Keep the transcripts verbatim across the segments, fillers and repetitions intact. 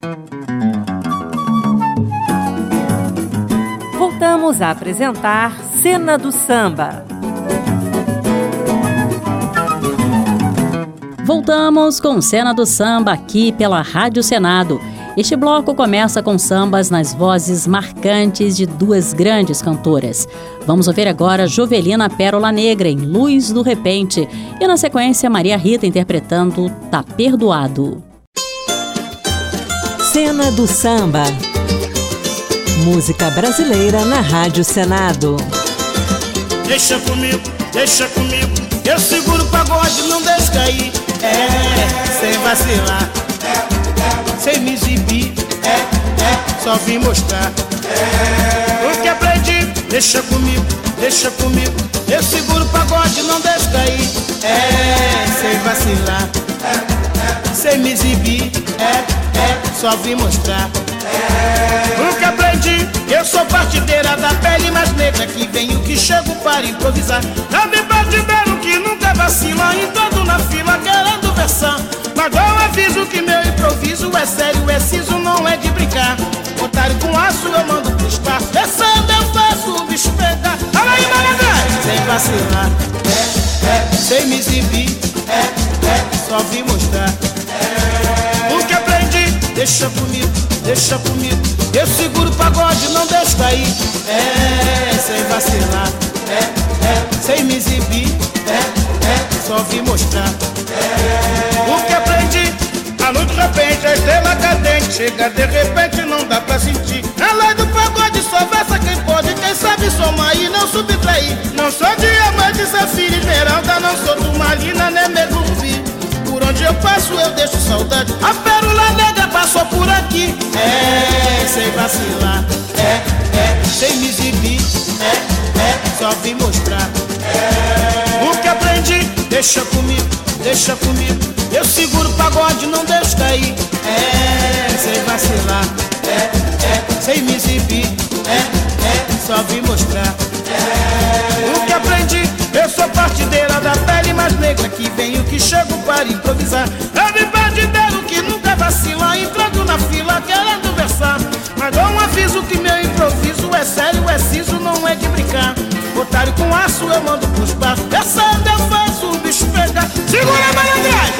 Voltamos a apresentar Cena do Samba. Voltamos com Cena do Samba aqui pela Rádio Senado. Este bloco começa com sambas nas vozes marcantes de duas grandes cantoras. Vamos ouvir agora Jovelina Pérola Negra em Luz do Repente e na sequência Maria Rita interpretando Tá Perdoado. Cena do Samba. Música brasileira na Rádio Senado. Deixa comigo, deixa comigo, eu seguro o pagode, não deixo cair. É, sem vacilar, sem me exibir, é, é, só vim mostrar o que aprendi. Deixa comigo, deixa comigo, eu seguro o pagode, não deixo cair. É, sem vacilar, sem me exibir, é, é, só vim mostrar o que aprendi. Eu sou partideira da pele mais negra, que venho que chego para improvisar. Também partideiro que nunca vacila, entrando na fila querendo versão. Mas eu aviso que meu improviso é sério, é siso, não é de brincar. Otário com aço eu mando pro espaço, descendo eu faço o bicho pegar. Olha aí, malandrão! Sem vacilar, é, é, sem me exibir, é, é, só vim mostrar é, o que aprendi. Deixa comigo, deixa comigo, eu seguro o pagode, não deixo cair. É, sem vacilar, é, é, sem me exibir, é, é, só vim mostrar é, o que aprendi. A luz de repente, a estrela cadente chega de repente, não dá pra sentir. A lei do pagode só versa quem pode, quem sabe somar e não subtrair. Não sou diamante, safira, esmeralda, não sou turmalina, nem megumbi. Por onde eu passo eu deixo saudade, a pérola negra passou por aqui. É, sem vacilar, é, é, sem me exibir, é, é, só vim mostrar é, o que aprendi. Deixa comigo, deixa comigo, eu seguro o pagode, não deixo cair. É, sem vacilar, é, é, sem me exibir, é, é, só vim mostrar é, o que aprendi. Eu sou partideira da pele mais negra, que venho que chego para improvisar. Eu partideiro que nunca vacila, entrando na fila querendo versar. Mas dou um aviso que meu improviso é sério, é siso, não é de brincar. Otário com aço eu mando pros passos, descendo eu faço o bicho pegar. Segura a malandragem!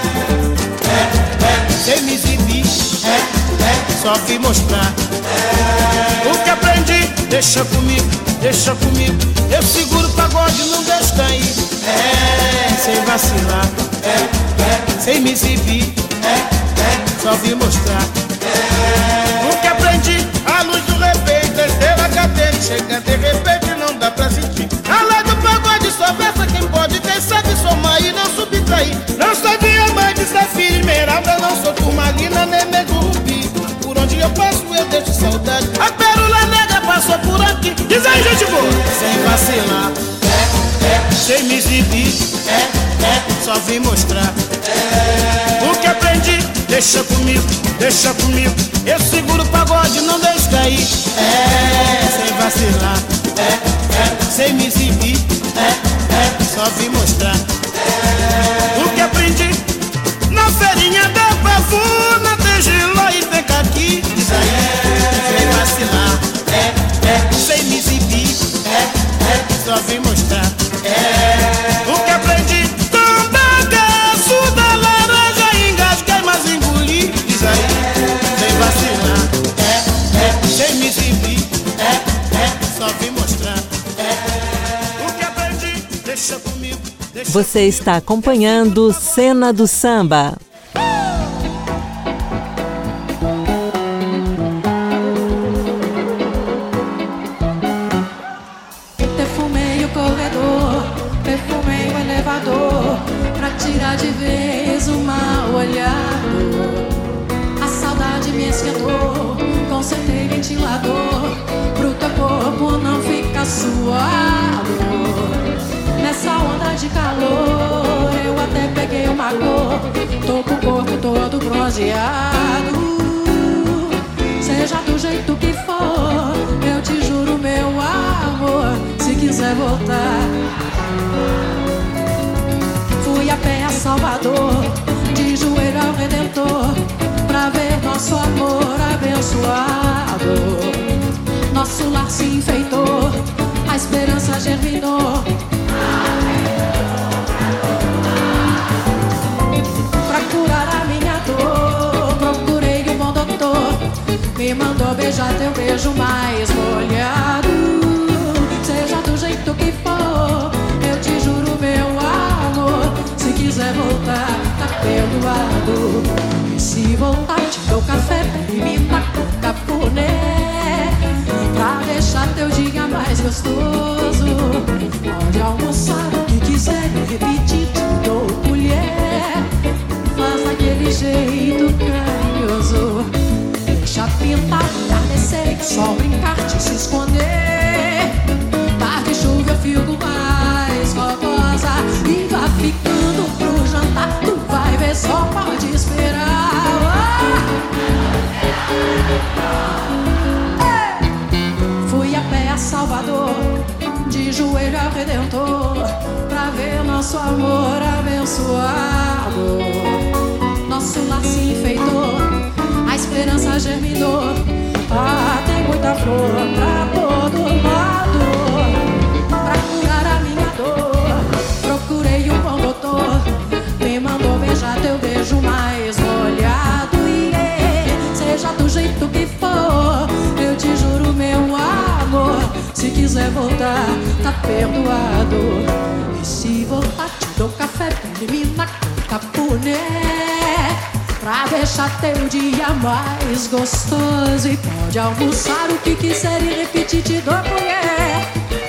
É, é, sem me exibir, é, é, só vim mostrar é, o que aprendi. Deixa comigo, deixa comigo, eu seguro o pagode, não deixo cair. É, sem vacilar, é, é, sem me exibir, é, é, só vim mostrar é, o que aprendi. A luz do repente, a estrela cadente chega de repente, não dá pra sentir. A lei do pagode só versa quem pode, quem sabe somar e não subtrair. Não sou diamante, safira, esmeralda, não sou turmalina, nem megumbi. Por onde eu passo eu deixo saudade, a pérola negra passou por aqui. Diz aí, gente boa! Sem vacilar, é, é, sem me exibir, é, é, só vim mostrar é, o que aprendi. Deixa comigo, deixa comigo, eu seguro o pagode, não deixo cair. É, sem vacilar, é, é, sem me exibir, é, é, só vim mostrar é, o que aprendi. Na feirinha da pavuna tem giló e tem caqui. Diz aí, sem vacilar, é, é, sem me exibir, é, é, só vim mostrar é, o que aprendi. Tambagaço da laranja, engasguei, mas engoli. Diz aí, sem vacilar, é, é, sem me exibir, é, é, só vim mostrar é, o que aprendi. Deixa comigo, deixa Você está acompanhando Cena do Samba. Perfumei o corredor, perfumei o elevador, pra tirar de vez o mal olhado. A saudade me esquentou, consertei ventilador, pro teu corpo não ficar suado. Nessa onda de calor, eu até peguei uma cor, tô com o corpo todo bronzeado. Seja do jeito que for, eu te juro, meu amor, se quiser voltar. Fui a pé a Salvador, de joelho ao Redentor, pra ver nosso amor abençoado. Nosso lar se enfeitou, a esperança germinou. Pra curar a minha dor, procurei um bom doutor. Me mandou beijar teu beijo mais molhado. Seja do jeito que for, eu te juro, meu amor. Se quiser voltar, tá perdoado. E se voltar, te dou café, pimenta com cafuné, pra deixar teu dia mais gostoso. Pode almoçar o que quiser, repetir, te dou colher. Faz daquele jeito carinhoso. Deixa pintar, entardecer, o sol brincar, te se esconder. Tarde chuva eu fico mais fogosa e vai ficando pro jantar. Tu vai ver, só pode esperar. Fui a pé a Salvador, de joelho ao Redentor, pra ver nosso amor abençoado. Nosso lar se enfeitou, a esperança germinou. Ah, tem muita flor pra todo lado. Pra curar a minha dor, procurei um bom doutor. Me mandou beijar teu beijo mais molhado. E seja do jeito que for, eu te juro, meu amor. Se quiser voltar, tá perdoado. E se voltar, te dou café, elimina com cafuné, pra deixar teu dia mais gostoso. E pode almoçar o que quiser e repetir, te dou colher.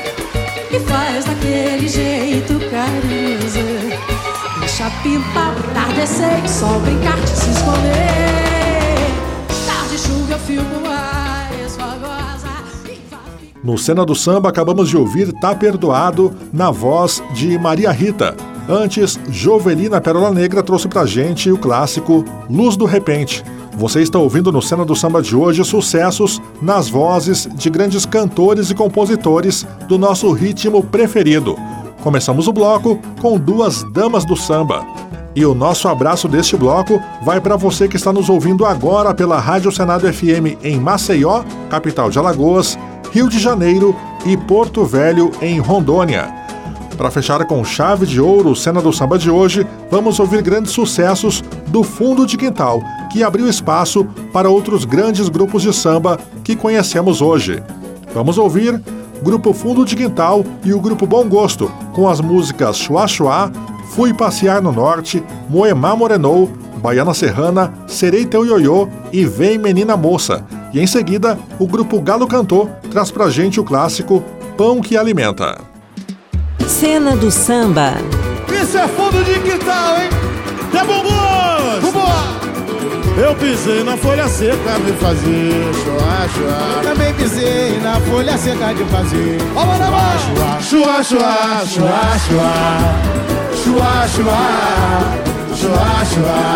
E faz daquele jeito carinhoso. Deixa pintar, entardecer, sol brincar, te se esconder. Tarde chuva eu fico mais fogosa. No Cena do Samba acabamos de ouvir Tá Perdoado, na voz de Maria Rita. Antes, Jovelina Pérola Negra trouxe pra gente o clássico Luz do Repente. Você está ouvindo no Cena do Samba de hoje sucessos nas vozes de grandes cantores e compositores do nosso ritmo preferido. Começamos o bloco com duas damas do samba. E o nosso abraço deste bloco vai para você que está nos ouvindo agora pela Rádio Senado F M em Maceió, capital de Alagoas, Rio de Janeiro e Porto Velho, em Rondônia. Para fechar com chave de ouro o Cena do Samba de hoje, vamos ouvir grandes sucessos do Fundo de Quintal, que abriu espaço para outros grandes grupos de samba que conhecemos hoje. Vamos ouvir Grupo Fundo de Quintal e o Grupo Bom Gosto, com as músicas Chuá Chuá, Fui Passear no Norte, Moemá Morenou, Baiana Serrana, Serei Teu Ioiô e Vem Menina Moça. E em seguida, o Grupo Galo Cantor traz pra gente o clássico Pão que Alimenta. Cena do Samba. Isso é Fundo de Quintal, hein? É bom gosto! Vambora! Eu pisei na folha seca de fazer chuá, chuá. Eu também pisei na folha seca de fazer chuá, chuá, chuá, chuá, chuá, chuá, chuá, chuá,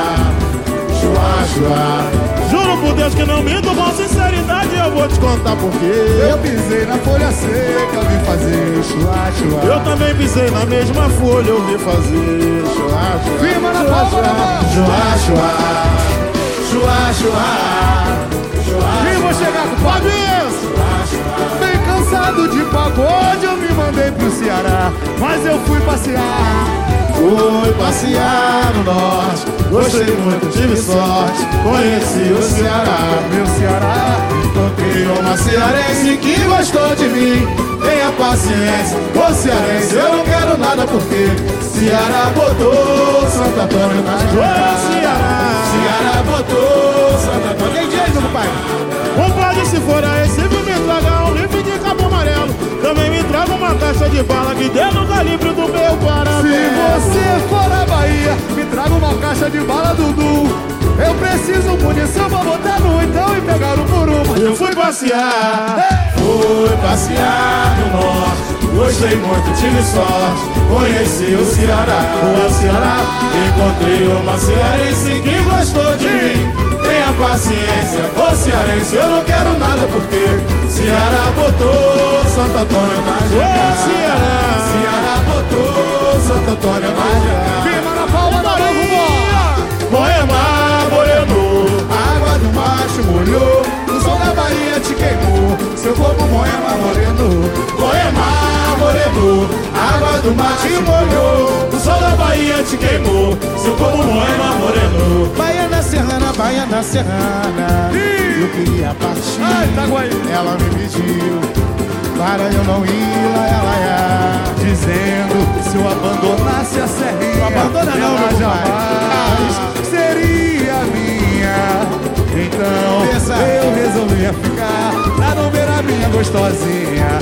chuá, chuá. Juro por Deus que não minto, com sinceridade eu vou te contar por quê. Eu pisei na folha seca, eu vim fazer chuá, chuá. Eu também pisei na mesma folha, eu vim fazer chuá, chuá. Firma na palma, chuá, chuá. Chuá, chuá, chuá. E vou chegar com o Fabinho. Bem cansado de pagode, eu me mandei pro Ceará, mas eu fui passear. Fui passear no norte, gostei muito, tive sorte, conheci o Ceará, meu Ceará. Encontrei uma cearense que gostou de mim. Tenha paciência, ô cearense, eu não quero nada porque Ceará botou Santo Antônio na jogada. Ceará, Ceará botou Santo Antônio. Tem dinheiro, meu pai? Compadre, se for a Recife, me traga um livro de cabo amarelo. Também me traga uma caixa de bala que dê no calibre do meu Parabéns. Se você for à Bahia, me traga uma caixa de bala, Dudu. Eu preciso munição pra botar no então e pegar o por eu fui passear, fui passear no norte, gostei muito, tive sorte, conheci o Ceará, o Ceará. Encontrei uma cearense que gostou de mim. Tenha paciência, ô cearense, eu não quero nada porque Ceará botou Santo Antônio na jogada. Ceará, Ceará botou Santo Antônio na jogada. Firma na palma da mão, Moemá Morenou, água do macho molhou, do mar te molhou, o sol da Bahia te queimou, seu corpo moreno amorenou. Baiana serrana, baiana serrana, eu queria partir. Ai, ela me pediu para eu não ir lá, ela ia, dizendo que se eu abandonasse a serrinha, não abandona não, ela jamais seria minha. Então Pensa. eu resolvi ficar pra não ver a minha gostosinha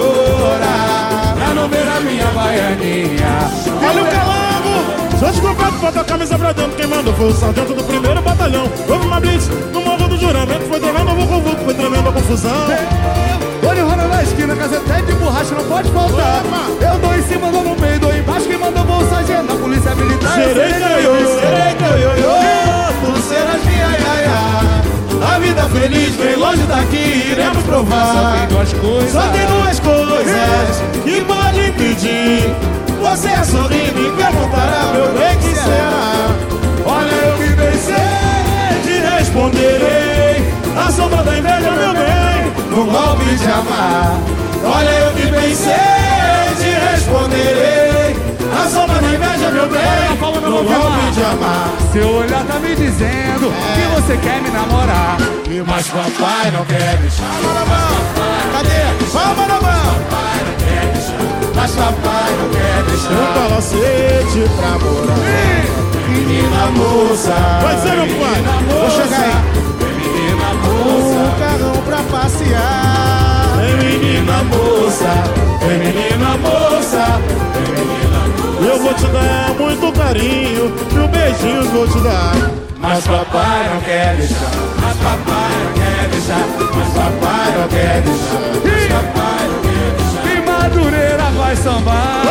chorar, pra não ver a minha baianinha. Olha o calango! Sou desculpado por botar a camisa pra dentro. Quem mandou foi o sargento do primeiro batalhão. Houve uma blitz no morro do juramento. Foi tremendo o vulco, foi tremendo a confusão. Olho rola na esquina, caseta de borracha não pode faltar. Eu dou em cima, dou no meio, dou embaixo. Quem mandou foi o sargento da polícia militar. Serei canhô, serei canhô, pulseiras minha iaia. A vida feliz vem longe daqui, iremos provar. Só tem duas coisas, só tem duas coisas que podem impedir você a sorrir e perguntará, meu bem, que será? Olha, eu me vencer, te responderei. A sombra da inveja, meu bem, no golpe de amar. Olha, eu me vencer, te responderei. A sombra da inveja, meu bem, no golpe de amar. Seu olhar tá me dizendo é. que você quer me namorar, mas papai não quer deixar. Palma na mão, cadê? Palma na mão. Papai não quer deixar, mas papai não quer deixar. Um palacete pra morar. Menina moça, vai ser meu pai, vou chegar aí. Menina moça, um carrão pra passear. Vem menina moça, vem menina moça, vem menina moça. Eu vou te dar muito carinho, mil beijinhos vou te dar. Mas papai não quer deixar, mas papai não quer deixar, mas papai não quer deixar, mas papai não quer deixar. E Madureira vai sambar.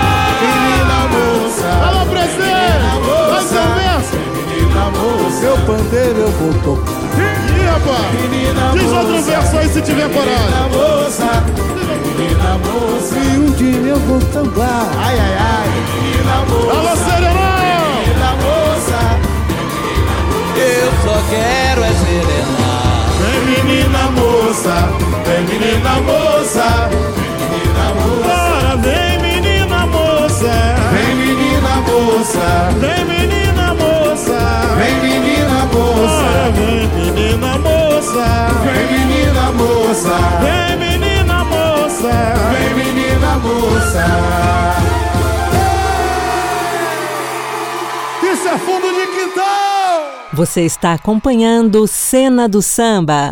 Menina moça, alô presente, vai ser menina moça, meu pandeiro eu vou tocar. Ih, rapaz, diz outro verso aí se tiver coragem. Menina moça, menina moça, e um dia eu vou sambar. Ai, ai, ai, menina moça, alô serenão, menina moça, eu só quero é serenar. Vem menina moça, vem menina moça, vem menina moça. Bora, vem menina moça, vem menina moça, vem menina moça, vem menina moça. Bora, vem menina moça, vem menina moça, vem menina moça, vem menina moça. Isso é fundo de quintal. Você está acompanhando Cena do Samba.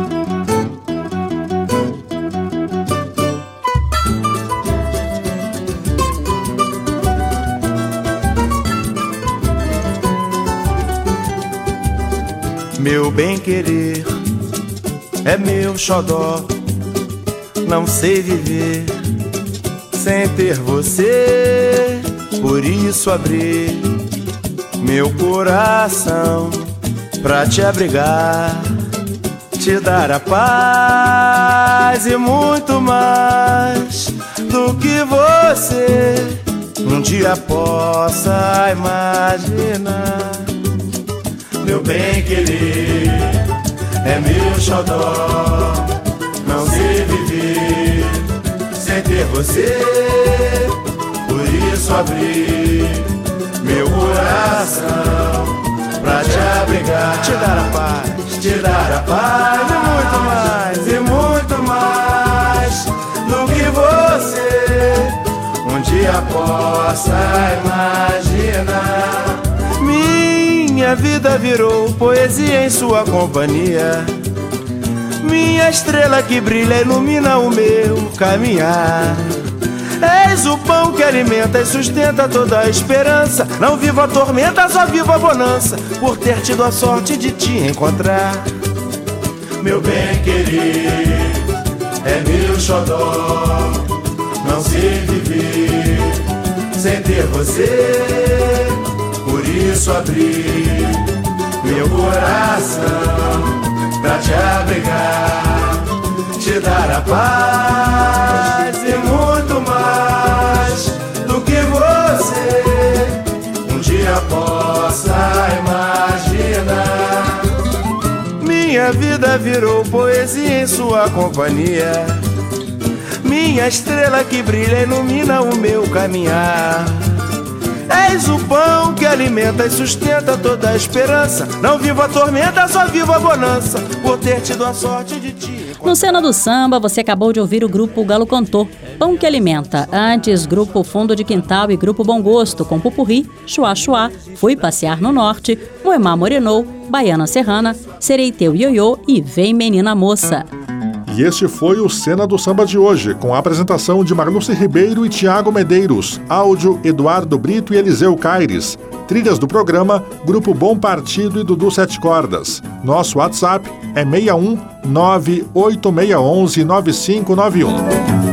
Meu bem-querer é meu xodó. Não sei viver sem ter você. Por isso abri meu coração pra te abrigar, te dar a paz e muito mais do que você um dia possa imaginar. Meu bem-querer é meu xodó. Não sei viver sem ter você. Por isso abri meu coração pra te abrigar, te dar a paz, te dar a paz e muito mais, e muito mais do que você um dia possa imaginar. Minha vida virou poesia em sua companhia. Minha estrela que brilha ilumina o meu caminhar. És o pão que alimenta e sustenta toda a esperança. Não vivo a tormenta, só vivo a bonança, por ter tido a sorte de te encontrar. Meu bem-querer é meu xodó. Não sei viver sem ter você. Por isso abri meu coração pra te abrigar, te dar a paz e muito mais do que você um dia possa imaginar. Minha vida virou poesia em sua companhia. minha estrela que brilha ilumina o meu caminhar. És o pão que alimenta e sustenta toda a esperança. Não vivo a tormenta, só vivo a bonança, por ter tido a sorte de ti. No Cena do Samba, você acabou de ouvir o grupo Galo Cantor, Pão que Alimenta. Antes, grupo Fundo de Quintal e grupo Bom Gosto, com Pupurri, Chuá Chuá, Fui Passear no Norte, Moemá Morenou, Baiana Serrana, Serei Teu Ioiô e Vem Menina Moça. E este foi o Cena do Samba de hoje, com a apresentação de Marluce Ribeiro e Tiago Medeiros, áudio Eduardo Brito e Eliseu Caires, trilhas do programa Grupo Bom Partido e Dudu Sete Cordas. Nosso WhatsApp é seis um nove oito seis um um nove cinco nove um.